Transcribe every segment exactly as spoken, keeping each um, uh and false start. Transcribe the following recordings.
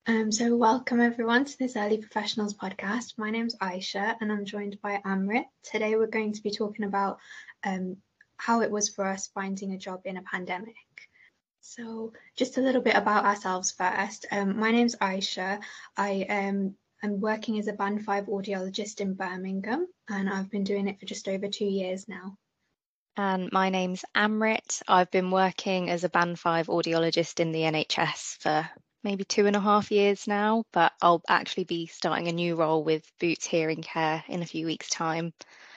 Um, so welcome everyone to this Early Professionals podcast. My name's Aisha and I'm joined by Amrit. Today we're going to be talking about um, how it was for us finding a job in a pandemic. So just a little bit about ourselves first. Um, my name's Aisha. I um, am working as a Band five audiologist in Birmingham and I've been doing it for just over two years now. And my name's Amrit. I've been working as a Band five audiologist in the N H S for maybe two and a half years now, but I'll actually be starting a new role with Boots Hearing Care in a few weeks' time.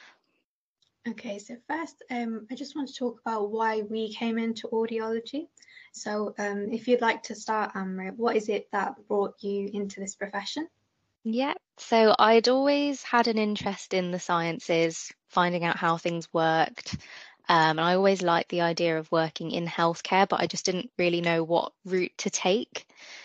Okay, so first, um, I just want to talk about why we came into audiology. So, um, if you'd like to start, Amrit, what is it that brought you into this profession? Yeah, so I'd always had an interest in the sciences, finding out how things worked. Um, and I always liked the idea of working in healthcare, but I just didn't really know what route to take.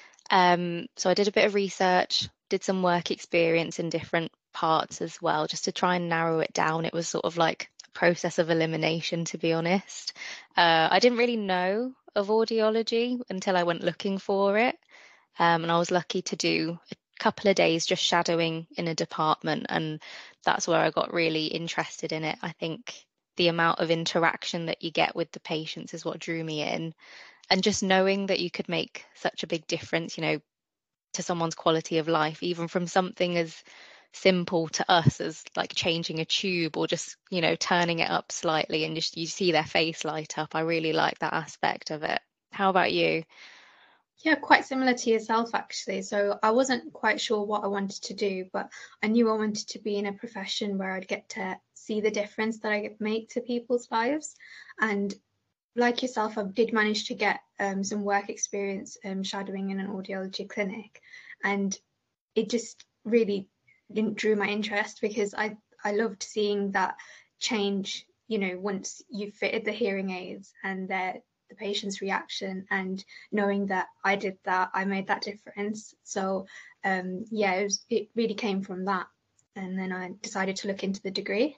Um, so I did a bit of research, did some work experience in different parts as well, just to try and narrow it down. It was sort of like a process of elimination, to be honest. Uh, I didn't really know of audiology until I went looking for it. Um, and I was lucky to do a couple of days just shadowing in a department, and that's where I got really interested in it. I think the amount of interaction that you get with the patients is what drew me in, and just knowing that you could make such a big difference, you know, to someone's quality of life, even from something as simple to us as like changing a tube or just, you know, turning it up slightly and just you see their face light up. I really like that aspect of it. How about you? Yeah, quite similar to yourself, actually. So, I wasn't quite sure what I wanted to do, but I knew I wanted to be in a profession where I'd get to see the difference that I make to people's lives. And like yourself, I did manage to get um, some work experience um, shadowing in an audiology clinic, and it just really drew my interest because I I loved seeing that change. You know, once you fitted the hearing aids and the the patient's reaction, and knowing that I did that, I made that difference. So um, yeah, it, was, it really came from that, and then I decided to look into the degree.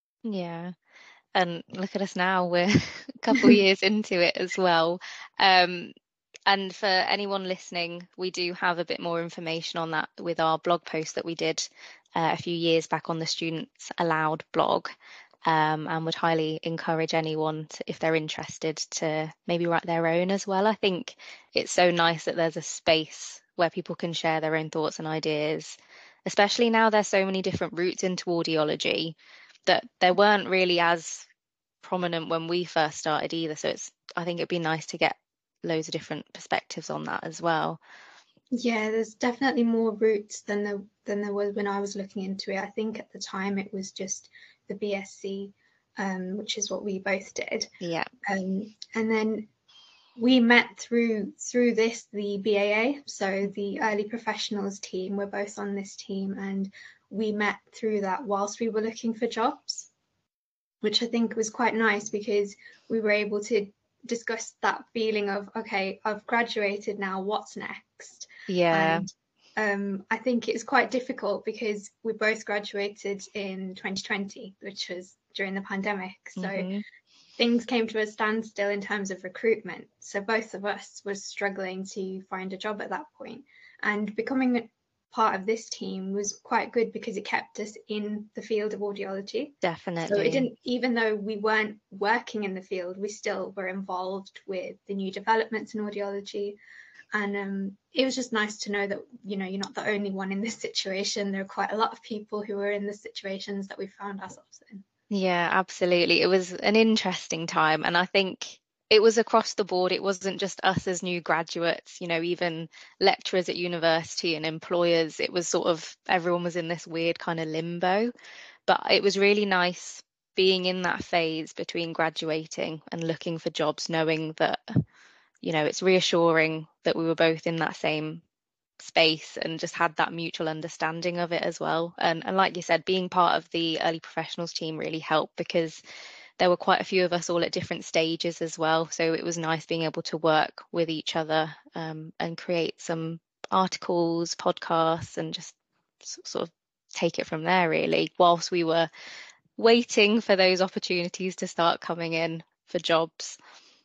Yeah. And look at us now, we're a couple of years into it as well. Um, and for anyone listening, we do have a bit more information on that with our blog post that we did uh, a few years back on the Students Aloud blog. Um, and would highly encourage anyone to, if they're interested, to maybe write their own as well. I think it's so nice that there's a space where people can share their own thoughts and ideas, especially now there's so many different routes into audiology that there weren't really as prominent when we first started either. So it's I think it'd be nice to get loads of different perspectives on that as well. Yeah, there's definitely more routes than there than there was when I was looking into it. I think at the time it was just the B S c, um, which is what we both did. Yeah. Um, and then we met through through this the B A A, so the early professionals team. We're both on this team, and we met through that whilst we were looking for jobs, which I think was quite nice because we were able to discuss that feeling of, okay, I've graduated now, what's next? Yeah. And um, I think it's quite difficult because we both graduated in twenty twenty, which was during the pandemic. So hmm things came to a standstill in terms of recruitment. So both of us was struggling to find a job at that point. And becoming part of this team was quite good because it kept us in the field of audiology. So it Definitely. didn't, even though we weren't working in the field, we still were involved with the new developments in audiology. And um, it was just nice to know that, you know, you're not the only one in this situation. There are quite a lot of people who are in the situations that we found ourselves in. Yeah, absolutely. It was an interesting time, and I think it was across the board. It wasn't just us as new graduates, you know, even lecturers at university and employers. It was sort of everyone was in this weird kind of limbo. But it was really nice being in that phase between graduating and looking for jobs, knowing that, you know, it's reassuring that we were both in that same space and just had that mutual understanding of it as well. And, and like you said, being part of the early professionals team really helped because there were quite a few of us all at different stages as well. So it was nice being able to work with each other um, and create some articles, podcasts, and just sort of take it from there, really, whilst we were waiting for those opportunities to start coming in for jobs.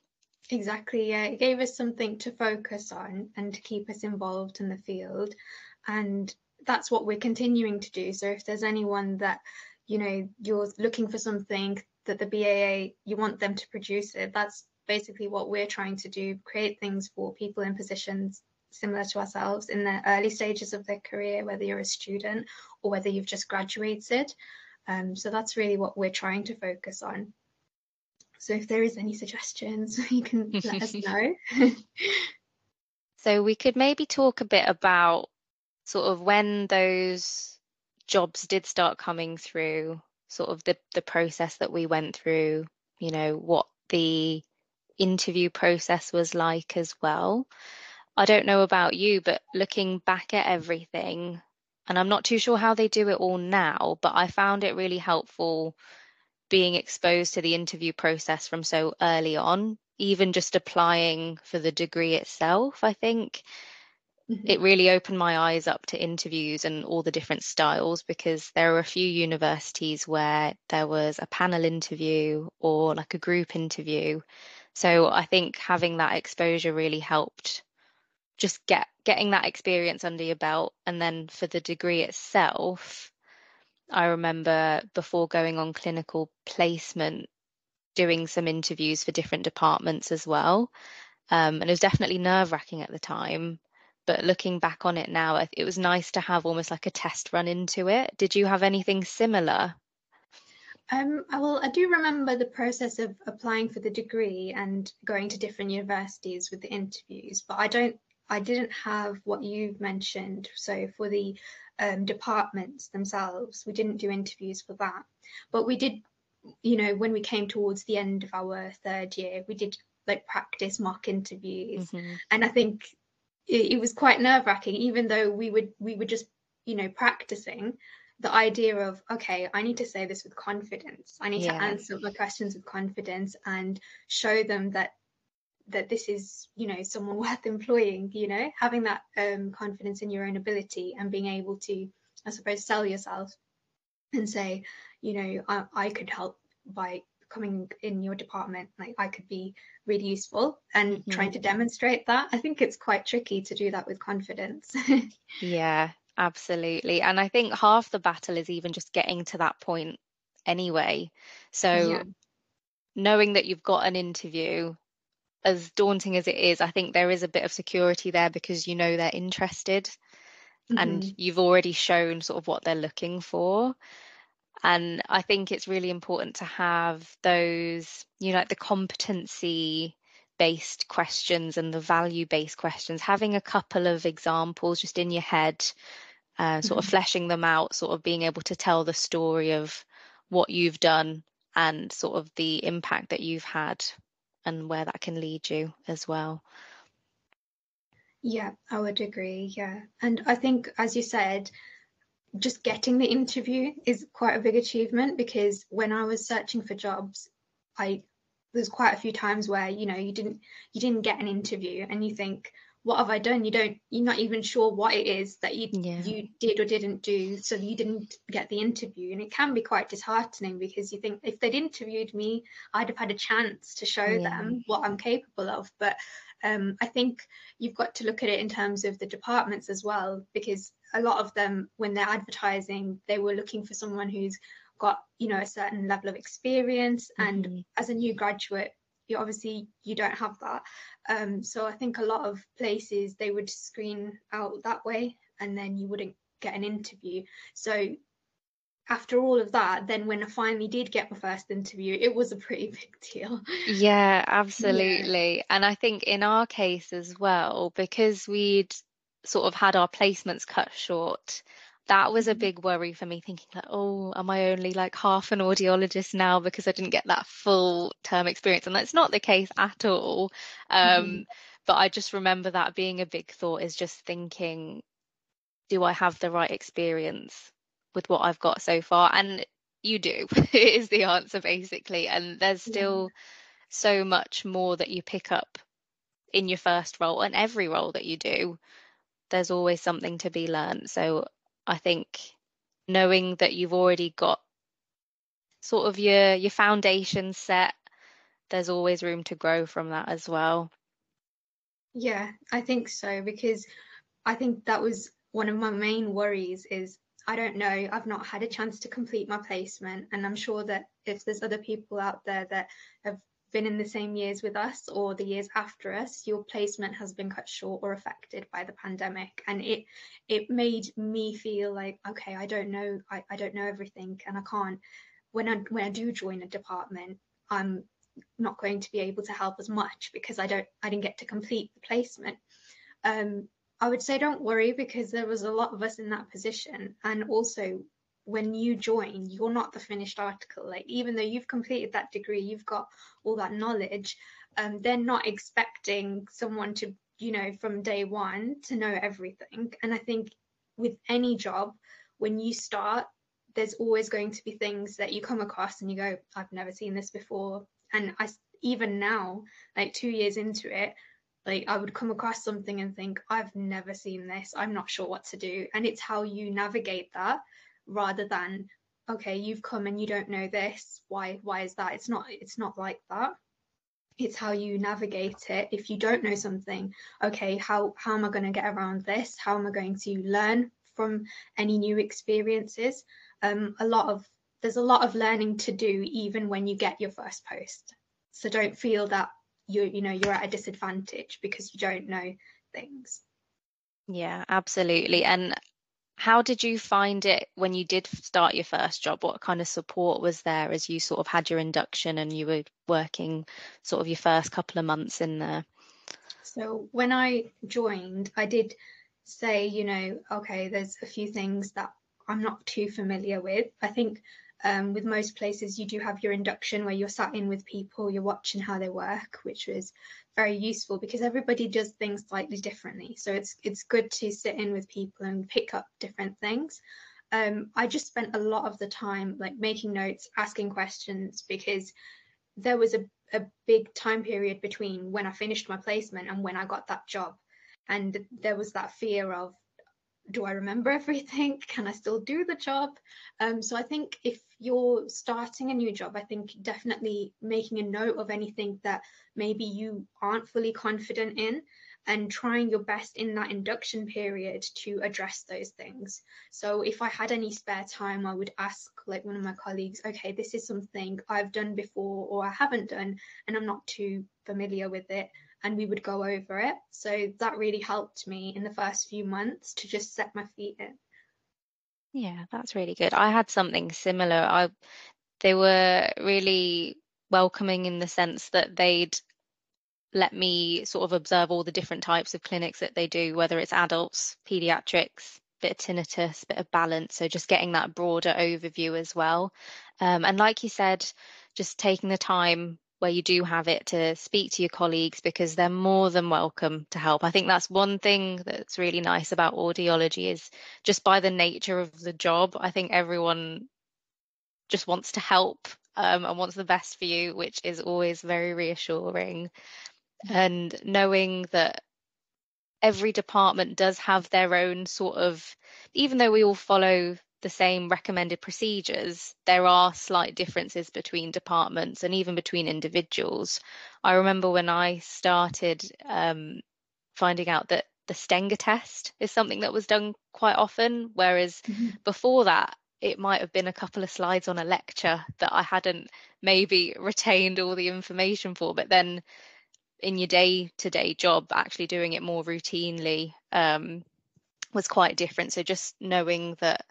Exactly, yeah. It gave us something to focus on and to keep us involved in the field. And that's what we're continuing to do. So if there's anyone that, you know, you're looking for something that the B A A, you want them to produce it, that's basically what we're trying to do, create things for people in positions similar to ourselves in the early stages of their career, whether you're a student or whether you've just graduated. Um, so that's really what we're trying to focus on. So if there is any suggestions, you can let us know. So we could maybe talk a bit about sort of when those jobs did start coming through, sort of the, the process that we went through, you know, what the interview process was like as well. I don't know about you, but looking back at everything, and I'm not too sure how they do it all now, but I found it really helpful being exposed to the interview process from so early on, even just applying for the degree itself. I think Mhm. it really opened my eyes up to interviews and all the different styles, because there are a few universities where there was a panel interview or like a group interview. So I think having that exposure really helped just get getting that experience under your belt. And then for the degree itself, I remember before going on clinical placement, doing some interviews for different departments as well. Um, and it was definitely nerve-wracking at the time. But looking back on it now, it was nice to have almost like a test run into it. Did you have anything similar? Um, I- well, I do remember the process of applying for the degree and going to different universities with the interviews, but I don't, I didn't have what you've mentioned. So for the um, departments themselves, we didn't do interviews for that, but we did, you know, when we came towards the end of our third year, we did like practice mock interviews, Hmm. and I think it, it was quite nerve-wracking, even though we would we were just, you know, practicing the idea of, okay, I need to say this with confidence. I need to Yeah. answer my questions with confidence and show them that that this is, you know, someone worth employing, you know, having that um, confidence in your own ability and being able to, I suppose, sell yourself and say, you know, I, I could help by coming in your department, like I could be really useful, and Hmm. trying to demonstrate that. I think it's quite tricky to do that with confidence. Yeah, absolutely. And I think half the battle is even just getting to that point anyway. Yeah. So knowing that you've got an interview, as daunting as it is, I think there is a bit of security there because you know they're interested and Mm-hmm. you've already shown sort of what they're looking for. And I think it's really important to have those, you know, like the competency based questions and the value based questions, having a couple of examples just in your head, uh, sort of Mm-hmm. fleshing them out, sort of being able to tell the story of what you've done and sort of the impact that you've had and where that can lead you as well. Yeah, I would agree. Yeah. And I think, as you said, just getting the interview is quite a big achievement, because when I was searching for jobs, I there's quite a few times where, you know, you didn't you didn't get an interview and you think, what have I done? You don't you're not even sure what it is that you Yeah. you did or didn't do, so you didn't get the interview. And it can be quite disheartening, because you think if they'd interviewed me, I'd have had a chance to show Yeah. them what I'm capable of. But um, I think you've got to look at it in terms of the departments as well, because a lot of them, when they're advertising, they were looking for someone who's got, you know, a certain level of experience. And Hmm. as a new graduate, you obviously you don't have that. Um, so I think a lot of places they would screen out that way, and then you wouldn't get an interview. So after all of that, then when I finally did get my first interview, it was a pretty big deal. Yeah, Yeah. absolutely. And I think in our case as well, because we'd sort of had our placements cut short, that was a Mhm. big worry for me, thinking like, oh, am I only like half an audiologist now because I didn't get that full term experience? And that's not the case at all. Mhm. Um, but I just remember that being a big thought, is just thinking, do I have the right experience with what I've got so far? And you do, is the answer basically. And there's Yeah. still so much more that you pick up in your first role, and every role that you do, there's always something to be learned. So I think knowing that you've already got sort of your your foundation set, there's always room to grow from that as well. Yeah, I think so, because I think that was one of my main worries is I don't know, I've not had a chance to complete my placement, and I'm sure that if there's other people out there that have been in the same years with us or the years after us, your placement has been cut short or affected by the pandemic, and it it made me feel like, okay, I don't know, I, I don't know everything, and I can't, when I when I do join a department, I'm not going to be able to help as much because I don't I didn't get to complete the placement. Um, I would say don't worry, because there was a lot of us in that position. And also, when you join, you're not the finished article. Like, even though you've completed that degree, you've got all that knowledge, um, they're not expecting someone to, you know, from day one to know everything. And I think with any job, when you start, there's always going to be things that you come across and you go, I've never seen this before. And I, even now, like two years into it, like I would come across something and think, I've never seen this, I'm not sure what to do. And it's how you navigate that, rather than, okay, you've come and you don't know this, why why is that? It's not it's not like that. It's how you navigate it. If you don't know something, okay, how how am I going to get around this? How am I going to learn from any new experiences? Um, a lot of there's a lot of learning to do even when you get your first post. So don't feel that you you know you're at a disadvantage because you don't know things. Yeah, absolutely. And how did you find it when you did start your first job? What kind of support was there as you sort of had your induction and you were working sort of your first couple of months in there? So when I joined, I did say, you know, okay, there's a few things that I'm not too familiar with. I think um, with most places, you do have your induction where you're sat in with people, you're watching how they work, which was very useful because everybody does things slightly differently. So it's it's good to sit in with people and pick up different things. Um, I just spent a lot of the time like making notes, asking questions, because there was a, a big time period between when I finished my placement and when I got that job. And there was that fear of, do I remember everything? Can I still do the job? Um, so I think if you're starting a new job, I think definitely making a note of anything that maybe you aren't fully confident in, and trying your best in that induction period to address those things. So if I had any spare time, I would ask like one of my colleagues, okay, this is something I've done before or I haven't done, and I'm not too familiar with it, and we would go over it. So that really helped me in the first few months to just set my feet in. Yeah, that's really good. I had something similar. I They were really welcoming in the sense that they'd let me sort of observe all the different types of clinics that they do, whether it's adults, pediatrics, bit of tinnitus, bit of balance. So just getting that broader overview as well. Um, and like you said, just taking the time where you do have it to speak to your colleagues because they're more than welcome to help. I think that's one thing that's really nice about audiology is just by the nature of the job, I think everyone just wants to help um, and wants the best for you, which is always very reassuring. And knowing that every department does have their own sort of, even though we all follow the same recommended procedures, there are slight differences between departments and even between individuals. I remember when I started um, finding out that the Stenger test is something that was done quite often, whereas Mm-hmm. before that, it might have been a couple of slides on a lecture that I hadn't maybe retained all the information for, but then in your day-to-day job, actually doing it more routinely um, was quite different. So just knowing that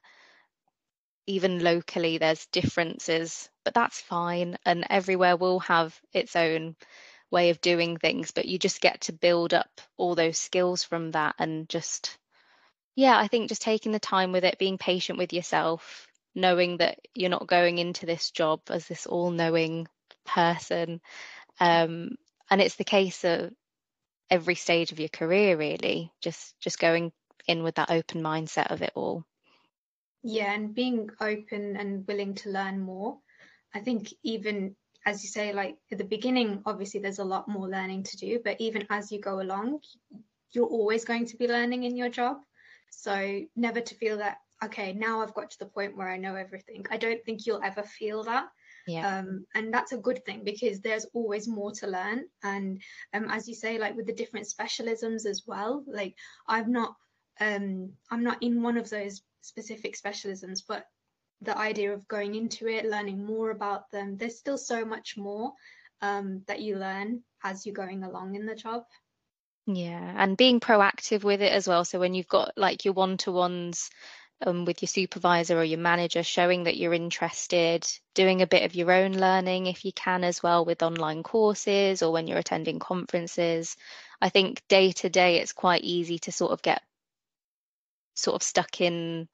even locally there's differences, but that's fine. And everywhere will have its own way of doing things, but you just get to build up all those skills from that and just, yeah, I think just taking the time with it, being patient with yourself, knowing that you're not going into this job as this all-knowing person. Um, and it's the case of every stage of your career, really, just just going in with that open mindset of it all. Yeah, and being open and willing to learn more. I think even as you say, like at the beginning, obviously there's a lot more learning to do, but even as you go along, you're always going to be learning in your job. So never to feel that, okay, now I've got to the point where I know everything. I don't think you'll ever feel that. Yeah. Um, and that's a good thing because there's always more to learn. And um, as you say, like with the different specialisms as well, like I've not, um, I'm not in one of those specific specialisms, but the idea of going into it, learning more about them, there's still so much more um, that you learn as you're going along in the job. Yeah, and being proactive with it as well. So when you've got like your one-to-ones um, with your supervisor or your manager, showing that you're interested, doing a bit of your own learning if you can as well with online courses or when you're attending conferences. I think day to day it's quite easy to sort of get sort of stuck in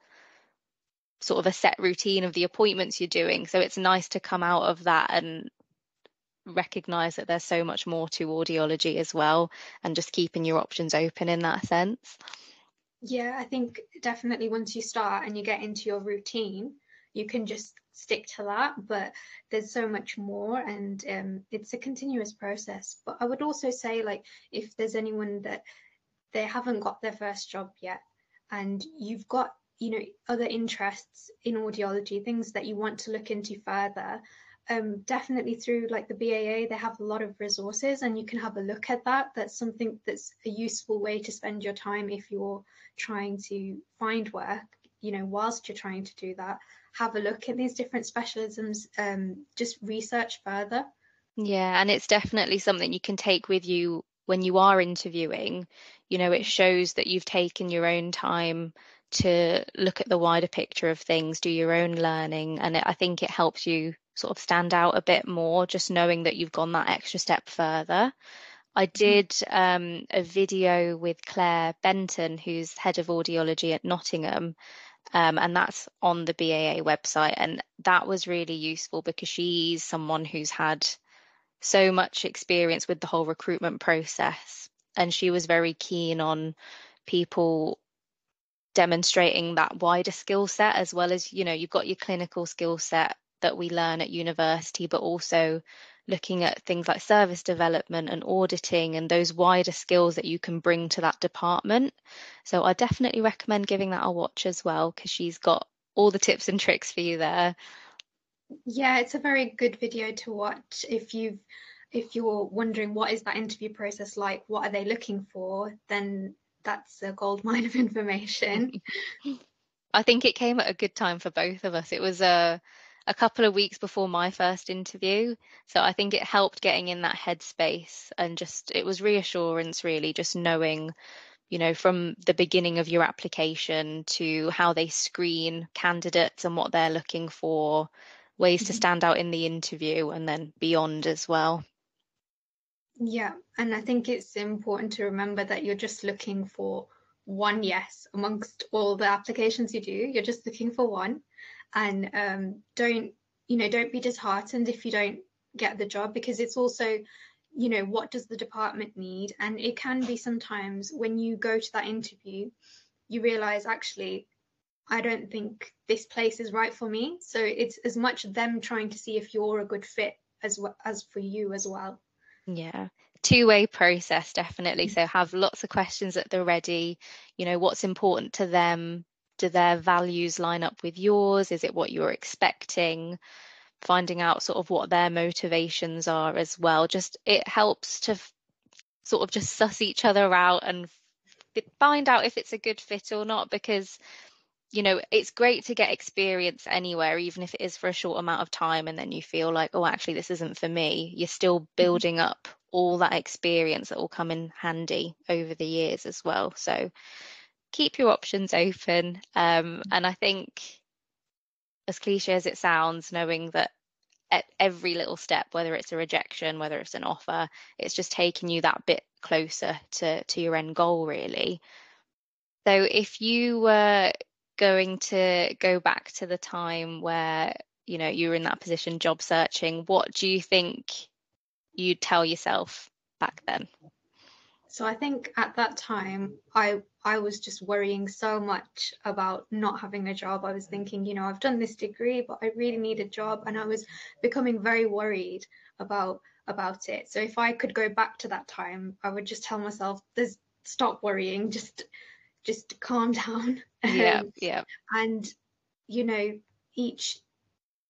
sort of a set routine of the appointments you're doing. So it's nice to come out of that and recognize that there's so much more to audiology as well, and just keeping your options open in that sense. Yeah, I think definitely once you start and you get into your routine, you can just stick to that. But there's so much more, and um, it's a continuous process. But I would also say, like, if there's anyone that they haven't got their first job yet, and you've got, you know, other interests in audiology, things that you want to look into further, um, definitely through like the B A A, they have a lot of resources and you can have a look at that. That's something that's a useful way to spend your time if you're trying to find work, you know, whilst you're trying to do that. Have a look at these different specialisms, um, just research further. Yeah, and it's definitely something you can take with you when you are interviewing. You know, it shows that you've taken your own time to look at the wider picture of things, do your own learning, and it, I think it helps you sort of stand out a bit more, just knowing that you've gone that extra step further. I did um, a video with Claire Benton, who's head of audiology at Nottingham, um, and that's on the B A A website. And that was really useful because she's someone who's had so much experience with the whole recruitment process. And she was very keen on people demonstrating that wider skill set, as well as, you know, you've got your clinical skill set that we learn at university, but also looking at things like service development and auditing and those wider skills that you can bring to that department. So I definitely recommend giving that a watch as well, because she's got all the tips and tricks for you there. Yeah, it's a very good video to watch if you've if you're wondering what is that interview process like, what are they looking for, then that's a gold mine of information. I think it came at a good time for both of us. It was a a couple of weeks before my first interview, so I think it helped getting in that headspace, and just it was reassurance really, just knowing, you know, from the beginning of your application to how they screen candidates and what they're looking for, ways to stand out in the interview, and then beyond as well. Yeah, and I think it's important to remember that you're just looking for one yes amongst all the applications you do. You're just looking for one, and um, don't you know don't be disheartened if you don't get the job, because it's also, you know, what does the department need? And it can be sometimes when you go to that interview, you realize actually I don't think this place is right for me. So it's as much them trying to see if you're a good fit as well as for you as well. Yeah, two-way process, definitely. So have lots of questions at the ready. You know, what's important to them? Do their values line up with yours? Is it what you're expecting? Finding out sort of what their motivations are as well. Just it helps to f- sort of just suss each other out and f- find out if it's a good fit or not, because you know, it's great to get experience anywhere, even if it is for a short amount of time, and then you feel like, oh, actually, this isn't for me. You're still building up all that experience that will come in handy over the years as well. So keep your options open. Um, and I think, as cliche as it sounds, knowing that at every little step, whether it's a rejection, whether it's an offer, it's just taking you that bit closer to to your end goal, really. So if you were going to go back to the time where, you know, you were in that position job searching, what do you think you'd tell yourself back then? So I think at that time I I was just worrying so much about not having a job. I was thinking, you know, I've done this degree, but I really need a job, and I was becoming very worried about about it. So if I could go back to that time, I would just tell myself, there's stop worrying, just just calm down. Yeah, Um, yeah, and you know, each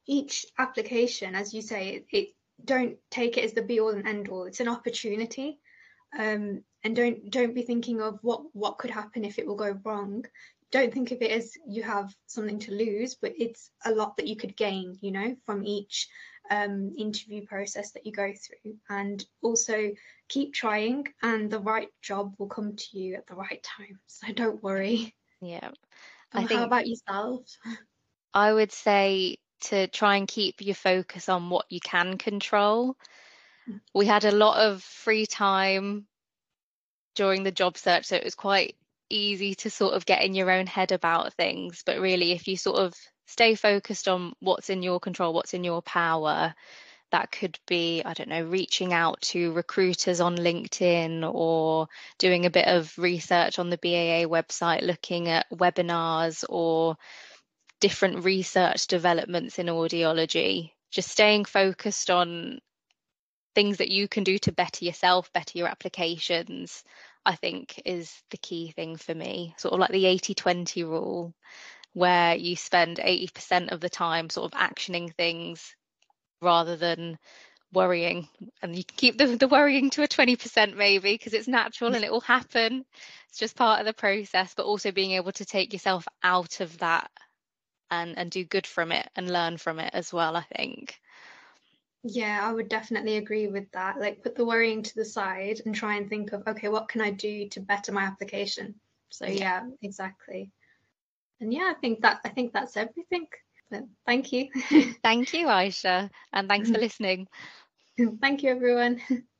each application, as you say, it, it don't take it as the be all and end all. It's an opportunity. Um, and don't don't be thinking of what what could happen if it will go wrong. Don't think of it as you have something to lose, but it's a lot that you could gain, you know, from each um, interview process that you go through. And also keep trying, and the right job will come to you at the right time. So don't worry. Yeah, I Um, how think about yourself? I would say to try and keep your focus on what you can control. We had a lot of free time during the job search, so it was quite easy to sort of get in your own head about things. But really, if you sort of stay focused on what's in your control, what's in your power, that could be, I don't know, reaching out to recruiters on LinkedIn or doing a bit of research on the B A A website, looking at webinars or different research developments in audiology. Just staying focused on things that you can do to better yourself, better your applications, I think is the key thing for me. Sort of like the eighty twenty rule, where you spend eighty percent of the time sort of actioning things rather than worrying. And you can keep the, the worrying to a twenty percent maybe, because it's natural and it will happen. It's just part of the process, but also being able to take yourself out of that and, and do good from it and learn from it as well, I think. Yeah, I would definitely agree with that. Like, put the worrying to the side and try and think of, okay, what can I do to better my application? So Yeah. yeah, exactly. And yeah, I think that I think that's everything. But thank you. Thank you, Aisha, and thanks for listening. Thank you, everyone.